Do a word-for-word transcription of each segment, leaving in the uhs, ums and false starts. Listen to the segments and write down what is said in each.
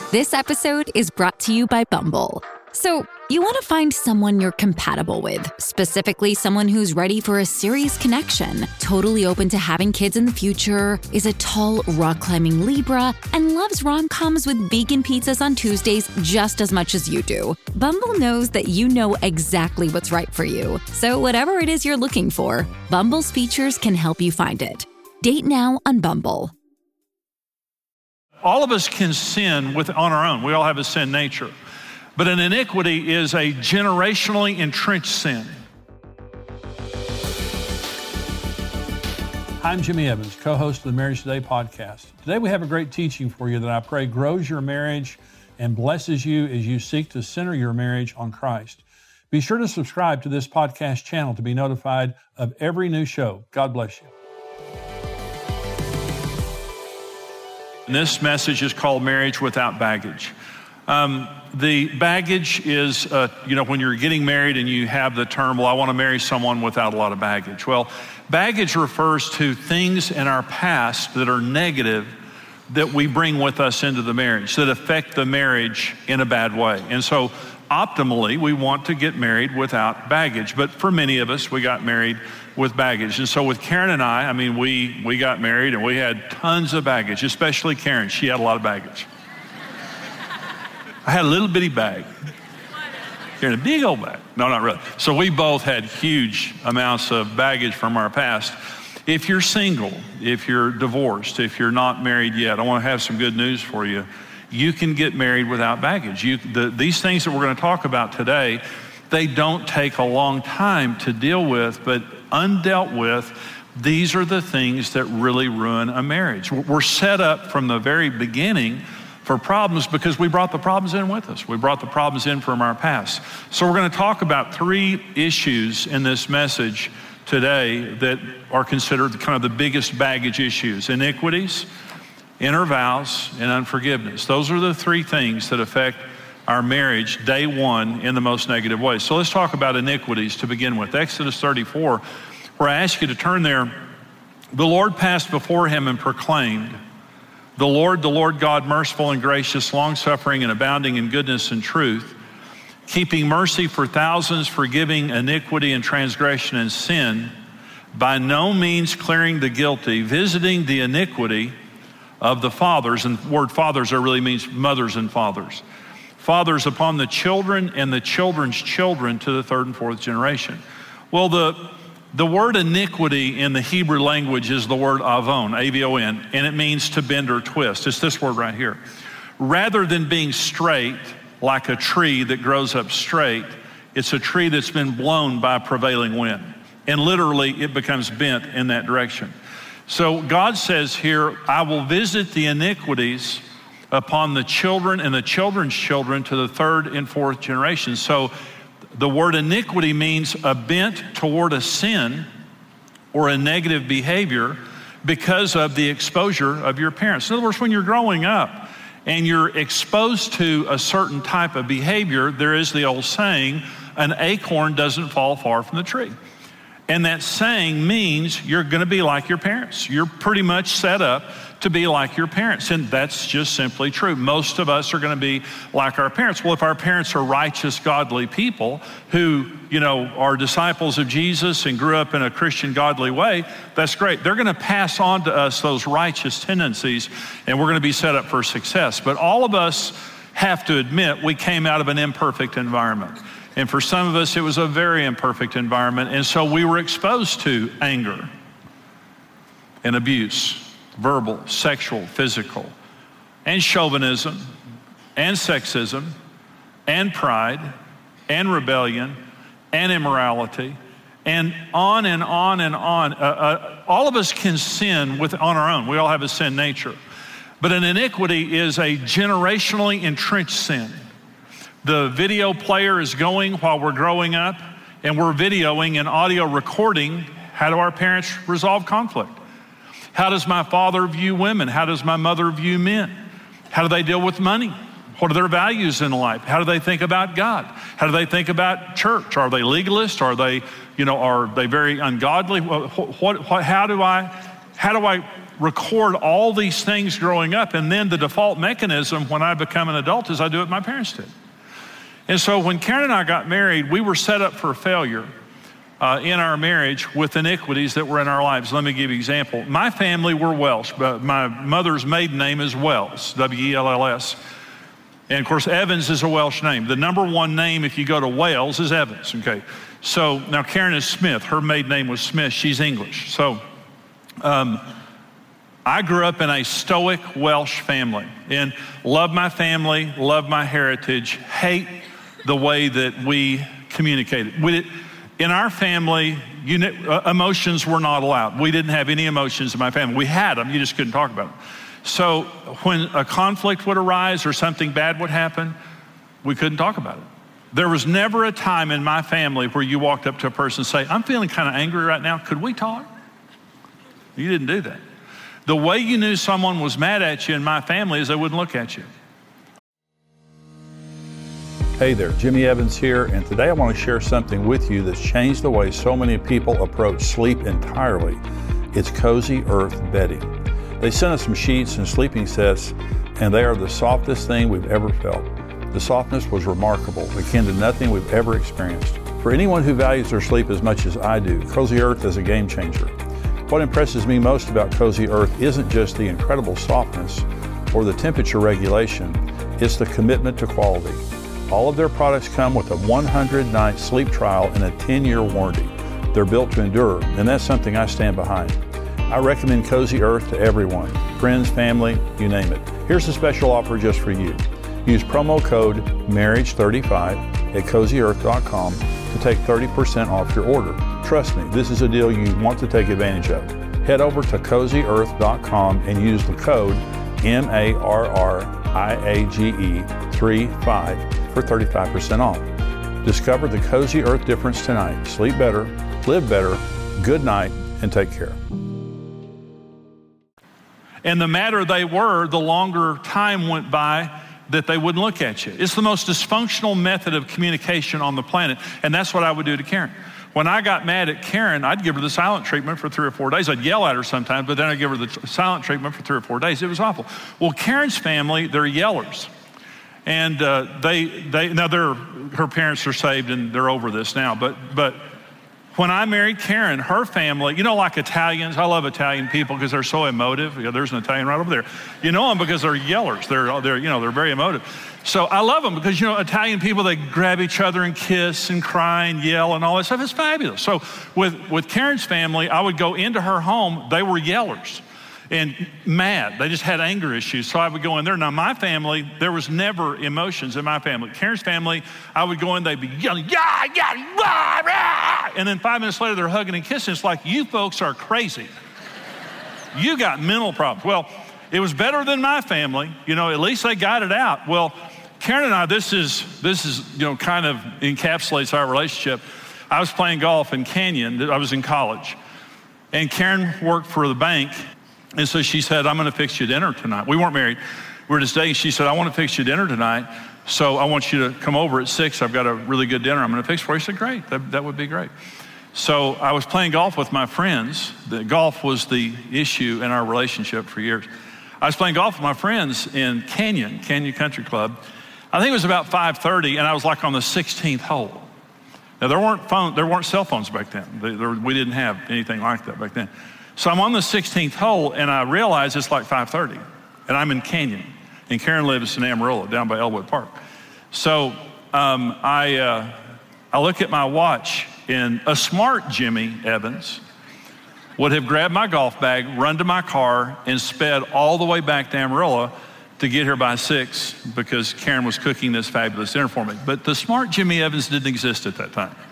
This episode is brought to you by Bumble. So, you want to find someone you're compatible with, specifically someone who's ready for a serious connection, totally open to having kids in the future, is a tall, rock-climbing Libra, and loves rom-coms with vegan pizzas on Tuesdays just as much as you do. Bumble knows that you know exactly what's right for you. So whatever it is you're looking for, Bumble's features can help you find it. Date now on Bumble. All of us can sin with on our own. We all have a sin nature. But an iniquity is a generationally entrenched sin. I'm Jimmy Evans, co-host of the Marriage Today podcast. Today we have a great teaching for you that I pray grows your marriage and blesses you as you seek to center your marriage on Christ. Be sure to subscribe to this podcast channel to be notified of every new show. God bless you. And this message is called Marriage Without Baggage. Um, the baggage is, uh, you know, when you're getting married and you have the term, well, I want to marry someone without a lot of baggage. Well, baggage refers to things in our past that are negative that we bring with us into the marriage, that affect the marriage in a bad way. And so optimally, we want to get married without baggage. But for many of us, we got married with baggage. And so with Karen and I, I mean, we, we got married and we had tons of baggage, especially Karen. She had a lot of baggage. I had a little bitty bag. You're in a big old bag. No, not really. So we both had huge amounts of baggage from our past. If you're single, if you're divorced, if you're not married yet, I want to have some good news for you. You can get married without baggage. You, the, these things that we're going to talk about today, they don't take a long time to deal with, but undealt with, these are the things that really ruin a marriage. We're set up from the very beginning for problems because we brought the problems in with us. We brought the problems in from our past. So we're going to talk about three issues in this message today that are considered kind of the biggest baggage issues: iniquities, inner vows, and unforgiveness. Those are the three things that affect our marriage day one in the most negative way. So let's talk about iniquities to begin with. Exodus thirty-four, where I ask you to turn there. The Lord passed before him and proclaimed, "The Lord, the Lord God, merciful and gracious, long-suffering and abounding in goodness and truth, keeping mercy for thousands, forgiving iniquity and transgression and sin, by no means clearing the guilty, visiting the iniquity of the fathers," and the word fathers there really means mothers and fathers, "fathers upon the children and the children's children to the third and fourth generation." Well, the The word iniquity in the Hebrew language is the word avon, A V O N, and it means to bend or twist. It's this word right here. Rather than being straight, like a tree that grows up straight, it's a tree that's been blown by a prevailing wind. And literally, it becomes bent in that direction. So God says here, "I will visit the iniquities upon the children and the children's children to the third and fourth generation." So the word iniquity means a bent toward a sin or a negative behavior because of the exposure of your parents. In other words, when you're growing up and you're exposed to a certain type of behavior, there is the old saying, an acorn doesn't fall far from the tree. And that saying means you're going to be like your parents. You're pretty much set up to be like your parents. And that's just simply true. Most of us are going to be like our parents. Well, if our parents are righteous, godly people who, you know, are disciples of Jesus and grew up in a Christian, godly way, that's great. They're going to pass on to us those righteous tendencies, and we're going to be set up for success. But all of us have to admit we came out of an imperfect environment. And for some of us, it was a very imperfect environment. And so we were exposed to anger and abuse, verbal, sexual, physical, and chauvinism, and sexism, and pride, and rebellion, and immorality, and on and on and on. Uh, uh, all of us can sin with on our own. We all have a sin nature. But an iniquity is a generationally entrenched sin. The video player is going while we're growing up, and we're videoing and audio recording. How do our parents resolve conflict? How does my father view women? How does my mother view men? How do they deal with money? What are their values in life? How do they think about God? How do they think about church? Are they legalist? Are they, you know, are they very ungodly? What, what, what, how do I, how do I record all these things growing up, and then the default mechanism when I become an adult is I do what my parents did. And so when Karen and I got married, we were set up for failure uh, in our marriage with iniquities that were in our lives. Let me give you an example. My family were Welsh, but my mother's maiden name is Wells, W E L L S. And of course, Evans is a Welsh name. The number one name if you go to Wales is Evans, okay? So now Karen is Smith. Her maiden name was Smith. She's English. So um, I grew up in a stoic Welsh family and love my family, love my heritage, hate the way that we communicated. We, in our family, you know, uh, emotions were not allowed. We didn't have any emotions in my family. We had them, you just couldn't talk about them. So when a conflict would arise or something bad would happen, we couldn't talk about it. There was never a time in my family where you walked up to a person and say, I'm feeling kind of angry right now, could we talk? You didn't do that. The way you knew someone was mad at you in my family is they wouldn't look at you. Hey there, Jimmy Evans here, and today I want to share something with you that's changed the way so many people approach sleep entirely. It's Cozy Earth bedding. They sent us some sheets and sleeping sets, and they are the softest thing we've ever felt. The softness was remarkable, akin to nothing we've ever experienced. For anyone who values their sleep as much as I do, Cozy Earth is a game changer. What impresses me most about Cozy Earth isn't just the incredible softness or the temperature regulation, it's the commitment to quality. All of their products come with a one hundred night sleep trial and a ten year warranty. They're built to endure, and that's something I stand behind. I recommend Cozy Earth to everyone, friends, family, you name it. Here's a special offer just for you. Use promo code marriage thirty-five at cozy earth dot com to take thirty percent off your order. Trust me, this is a deal you want to take advantage of. Head over to cozy earth dot com and use the code M A R R I A G E thirty-five for thirty-five percent off. Discover the Cozy Earth difference tonight. Sleep better, live better, good night, and take care. And the madder they were, the longer time went by that they wouldn't look at you. It's the most dysfunctional method of communication on the planet, and that's what I would do to Karen. When I got mad at Karen, I'd give her the silent treatment for three or four days. I'd yell at her sometimes, but then I'd give her the silent treatment for three or four days. It was awful. Well, Karen's family, they're yellers. And uh, they, they now they're, her parents are saved and they're over this now, but, but when I married Karen, her family, you know, like Italians, I love Italian people because they're so emotive. You know, there's an Italian right over there. You know them because they're yellers. They're, they're, you know, they're very emotive. So I love them because, you know, Italian people, they grab each other and kiss and cry and yell and all that stuff. It's fabulous. So with, with Karen's family, I would go into her home. They were yellers and mad. They just had anger issues. So I would go in there. Now, my family, there was never emotions in my family. Karen's family, I would go in, they'd be yelling, yeah, yeah, rah, rah. And then five minutes later, they're hugging and kissing. It's like, you folks are crazy. You got mental problems. Well, it was better than my family. You know, at least they got it out. Well, Karen and I, this is, this is, you know, kind of encapsulates our relationship. I was playing golf in Canyon. I was in college. And Karen worked for the bank. And so she said, I'm going to fix you dinner tonight. We weren't married. We were just dating. She said, I want to fix you dinner tonight. So I want you to come over at six. I've got a really good dinner I'm going to fix for you. I said, great. That, that would be great. So I was playing golf with my friends. The golf was the issue in our relationship for years. I was playing golf with my friends in Canyon, Canyon Country Club. I think it was about five thirty, and I was like on the sixteenth hole. Now, there weren't phone, there weren't cell phones back then. There, there, we didn't have anything like that back then. So I'm on the sixteenth hole, and I realize it's like five thirty, and I'm in Canyon, and Karen lives in Amarillo, down by Elwood Park. So um, I, uh, I look at my watch, and a smart Jimmy Evans would have grabbed my golf bag, run to my car, and sped all the way back to Amarillo to get here by six because Karen was cooking this fabulous dinner for me. But the smart Jimmy Evans didn't exist at that time.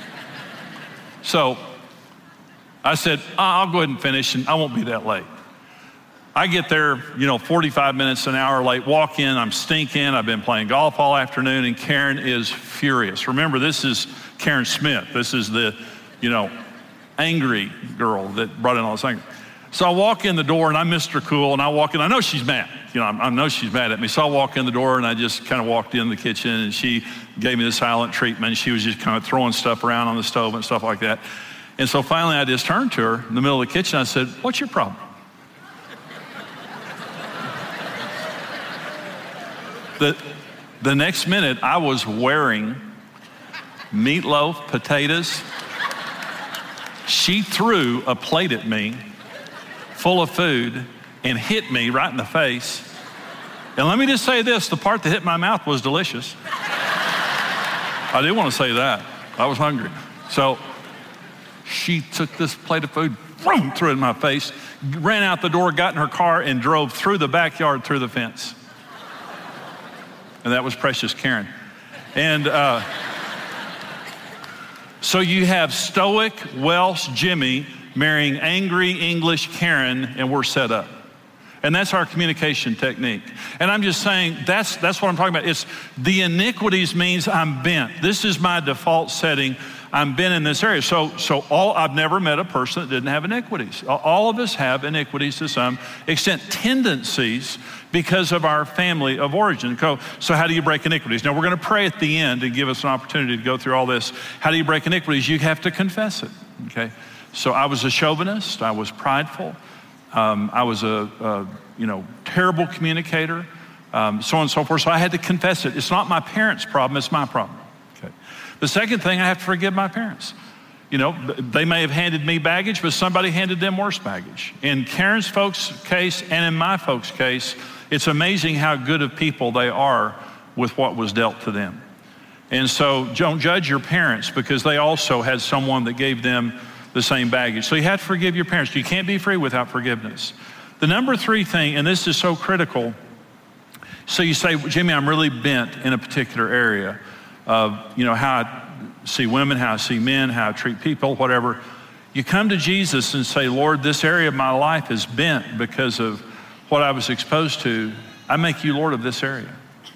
So I said, I'll go ahead and finish and I won't be that late. I get there, you know, forty-five minutes, an hour late, walk in, I'm stinking, I've been playing golf all afternoon, and Karen is furious. Remember, this is Karen Smith. This is the, you know, angry girl that brought in all this anger. So I walk in the door and I'm Mister Cool, and I walk in, I know she's mad. You know, I know she's mad at me. So I walk in the door and I just kind of walked in the kitchen, and she gave me the silent treatment. She was just kind of throwing stuff around on the stove and stuff like that. And so finally I just turned to her in the middle of the kitchen. I said, what's your problem? the, the next minute, I was wearing meatloaf, potatoes. She threw a plate at me full of food and hit me right in the face. And let me just say this, the part that hit my mouth was delicious. I did want to say that. I was hungry. So she took this plate of food, boom, threw it in my face, ran out the door, got in her car, and drove through the backyard, through the fence. And that was precious Karen. And uh, so you have stoic Welsh Jimmy marrying angry English Karen, and we're set up. And that's our communication technique. And I'm just saying, that's that's what I'm talking about. It's the iniquities means I'm bent. This is my default setting. I'm bent in this area. So so all I've never met a person that didn't have iniquities. All of us have iniquities to some extent, tendencies because of our family of origin. So how do you break iniquities? Now we're going to pray at the end and give us an opportunity to go through all this. How do you break iniquities? You have to confess it. Okay. So I was a chauvinist. I was prideful. Um, I was a, a, you know, terrible communicator, um, so on and so forth. So I had to confess it. It's not my parents' problem, it's my problem. Okay. The second thing, I have to forgive my parents. You know, they may have handed me baggage, but somebody handed them worse baggage. In Karen's folks' case and in my folks' case, it's amazing how good of people they are with what was dealt to them. And so don't judge your parents because they also had someone that gave them the same baggage. So you have to forgive your parents. You can't be free without forgiveness. The number three thing, and this is so critical, so you say, Jimmy, I'm really bent in a particular area of, you know, how I see women, how I see men, how I treat people, whatever. You come to Jesus and say, Lord, this area of my life is bent because of what I was exposed to. I make you Lord of this area.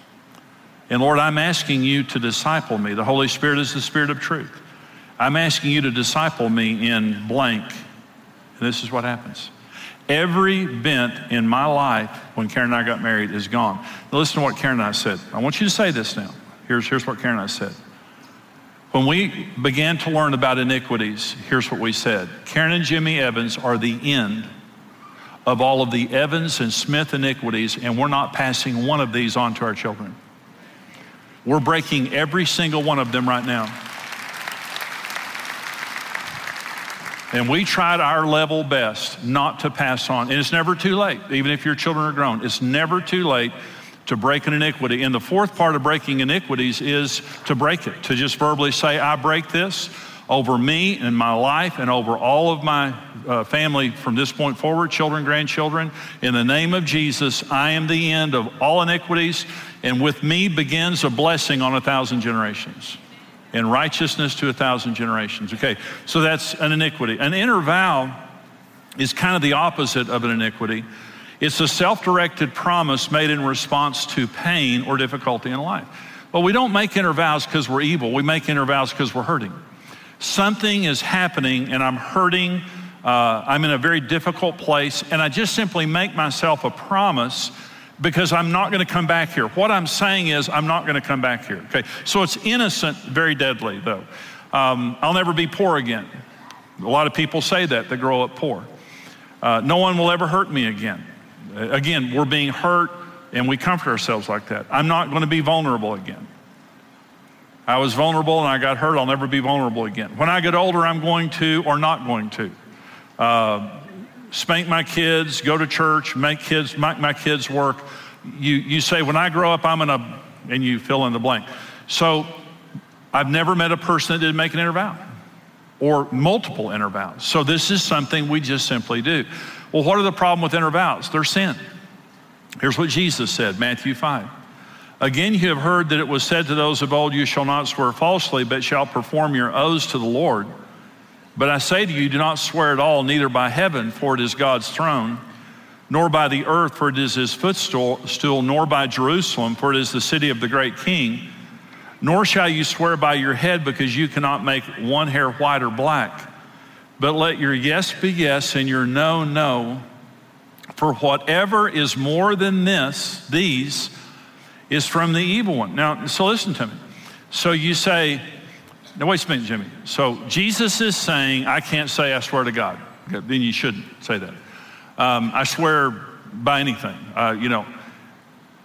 And Lord, I'm asking you to disciple me. The Holy Spirit is the Spirit of truth. I'm asking you to disciple me in blank. And this is what happens. Every bent in my life when Karen and I got married is gone. Now listen to what Karen and I said. I want you to say this now. Here's, here's what Karen and I said. When we began to learn about iniquities, here's what we said. Karen and Jimmy Evans are the end of all of the Evans and Smith iniquities, and we're not passing one of these on to our children. We're breaking every single one of them right now. And we tried our level best not to pass on. And it's never too late, even if your children are grown. It's never too late to break an iniquity. And the fourth part of breaking iniquities is to break it, to just verbally say, I break this over me and my life and over all of my uh, family from this point forward, children, grandchildren. In the name of Jesus, I am the end of all iniquities, and with me begins a blessing on a thousand generations. And righteousness to a thousand generations. Okay, so that's an iniquity. An inner vow is kind of the opposite of an iniquity. It's a self-directed promise made in response to pain or difficulty in life. Well, we don't make inner vows because we're evil. We make inner vows because we're hurting. Something is happening and I'm hurting. Uh, I'm in a very difficult place, and I just simply make myself a promise because I'm not going to come back here. What I'm saying is I'm not going to come back here. Okay, so it's innocent, very deadly though. Um, I'll never be poor again. A lot of people say that, they grow up poor. Uh, no one will ever hurt me again. Uh, again, we're being hurt and we comfort ourselves like that. I'm not going to be vulnerable again. I was vulnerable and I got hurt, I'll never be vulnerable again. When I get older, I'm going to or not going to. Uh, spank my kids, go to church, make kids, make my kids work. You, you say, when I grow up, I'm gonna, and you fill in the blank. So I've never met a person that didn't make an inner vow or multiple inner vows. So this is something we just simply do. Well, what are the problem with inner vows? They're sin. Here's what Jesus said, Matthew five. Again, you have heard that it was said to those of old, you shall not swear falsely, but shall perform your oaths to the Lord. But I say to you, do not swear at all, neither by heaven, for it is God's throne, nor by the earth, for it is his footstool, nor by Jerusalem, for it is the city of the great king. Nor shall you swear by your head, because you cannot make one hair white or black. But let your yes be yes and your no, no. For whatever is more than this, these, is from the evil one. Now, so listen to me. So you say, now wait a minute, Jimmy. So Jesus is saying, I can't say I swear to God. Okay, then you shouldn't say that. Um, I swear by anything. Uh, you know,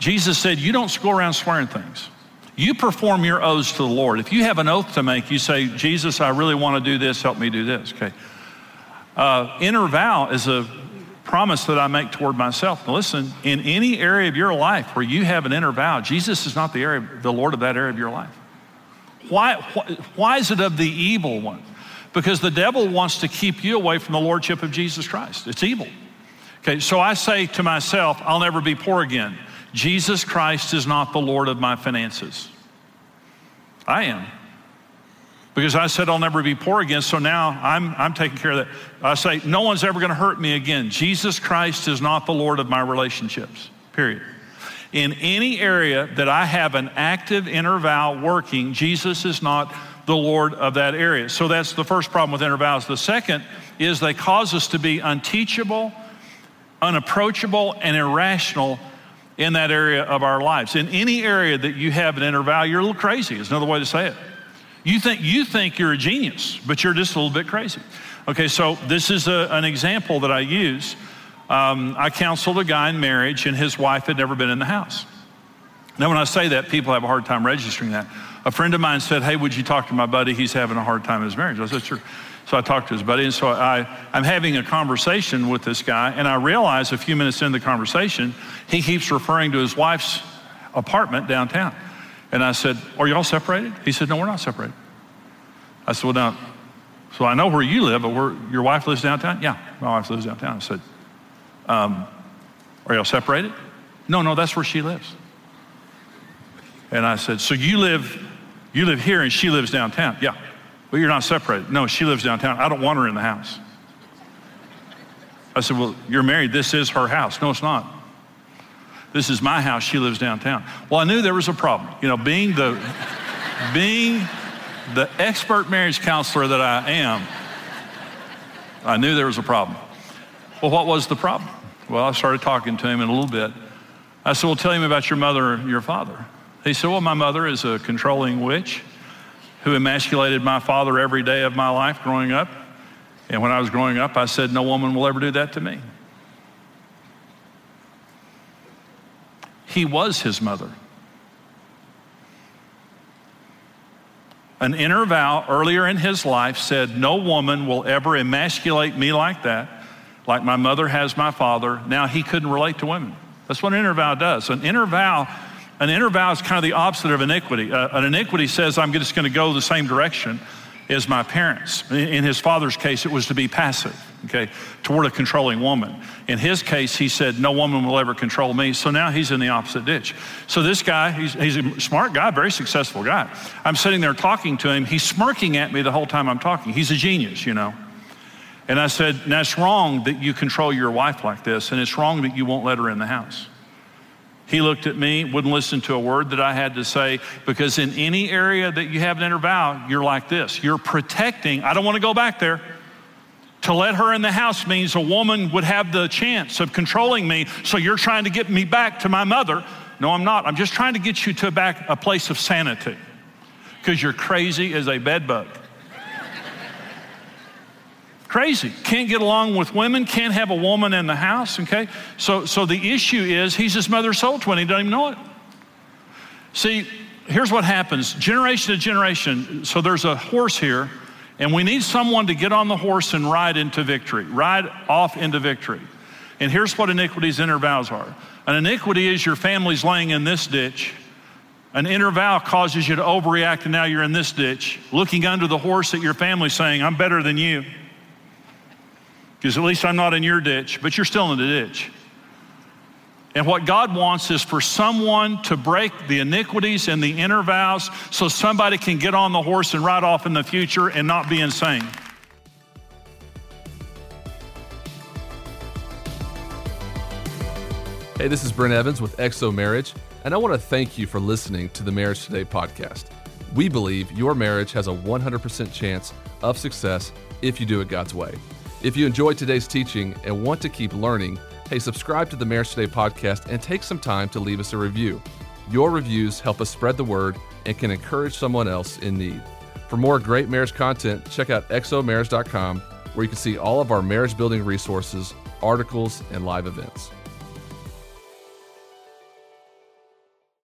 Jesus said, you don't go around swearing things. You perform your oaths to the Lord. If you have an oath to make, you say, Jesus, I really want to do this, help me do this, okay? Uh, inner vow is a promise that I make toward myself. Now listen, in any area of your life where you have an inner vow, Jesus is not the area, the Lord of that area of your life. Why, why, why is it of the evil one? Because the devil wants to keep you away from the lordship of Jesus Christ. It's evil. Okay, so I say to myself, I'll never be poor again. Jesus Christ is not the Lord of my finances. I am. Because I said I'll never be poor again, so now I'm, I'm taking care of that. I say, no one's ever gonna hurt me again. Jesus Christ is not the Lord of my relationships, period. In any area that I have an active inner vow working, Jesus is not the Lord of that area. So that's the first problem with inner vows. The second is they cause us to be unteachable, unapproachable, and irrational in that area of our lives. In any area that you have an inner vow, you're a little crazy, is another way to say it. You think, you think you're a genius, but you're just a little bit crazy. Okay, so this is a, an example that I use. Um, I counseled a guy in marriage and his wife had never been in the house. Now when I say that, people have a hard time registering that. A friend of mine said, hey, would you talk to my buddy? He's having a hard time in his marriage. I said, sure. So I talked to his buddy, and so I, I'm having a conversation with this guy, and I realize a few minutes into the conversation, he keeps referring to his wife's apartment downtown. And I said, are y'all separated? He said, no, we're not separated. I said, well, now, so I know where you live, but where, your wife lives downtown? Yeah, my wife lives downtown. I said, um, are y'all separated? No, no, that's where she lives. And I said, so you live, you live here and she lives downtown? Yeah. Well, you're not separated. No, she lives downtown. I don't want her in the house. I said, well, you're married. This is her house. No, it's not. This is my house. She lives downtown. Well, I knew there was a problem. You know, being the, being the expert marriage counselor that I am, I knew there was a problem. Well, what was the problem? Well, I started talking to him in a little bit. I said, well, tell him about your mother and your father. He said, well, my mother is a controlling witch who emasculated my father every day of my life growing up. And when I was growing up, I said, no woman will ever do that to me. He was his mother. An inner vow earlier in his life said, no woman will ever emasculate me like that, like my mother has my father. Now he couldn't relate to women. That's what an inner vow does. An inner vow An inner vow is kind of the opposite of iniquity. Uh, an iniquity says, I'm just going to go the same direction as my parents. In, in his father's case, it was to be passive, okay, toward a controlling woman. In his case, he said, no woman will ever control me. So now he's in the opposite ditch. So this guy, he's, he's a smart guy, very successful guy. I'm sitting there talking to him. He's smirking at me the whole time I'm talking. He's a genius, you know. And I said, now it's wrong that you control your wife like this, and it's wrong that you won't let her in the house. He looked at me, wouldn't listen to a word that I had to say, because in any area that you have an inner vow, you're like this. You're protecting. I don't want to go back there. To let her in the house means a woman would have the chance of controlling me, so you're trying to get me back to my mother. No, I'm not. I'm just trying to get you to back a place of sanity, because you're crazy as a bed bug. Crazy, can't get along with women, can't have a woman in the house, okay? So, so the issue is he's his mother's soul twin, he doesn't even know it. See, here's what happens, generation to generation, so there's a horse here, and we need someone to get on the horse and ride into victory, ride off into victory. And here's what iniquity's inner vows are. An iniquity is your family's laying in this ditch. An inner vow causes you to overreact, and now you're in this ditch, looking under the horse at your family saying, I'm better than you. Because at least I'm not in your ditch, but you're still in the ditch. And what God wants is for someone to break the iniquities and the inner vows so somebody can get on the horse and ride off in the future and not be insane. Hey, this is Brent Evans with X O Marriage, and I want to thank you for listening to the Marriage Today podcast. We believe your marriage has a one hundred percent chance of success if you do it God's way. If you enjoyed today's teaching and want to keep learning, hey, subscribe to the Marriage Today podcast and take some time to leave us a review. Your reviews help us spread the word and can encourage someone else in need. For more great marriage content, check out X O marriage dot com, where you can see all of our marriage building resources, articles, and live events.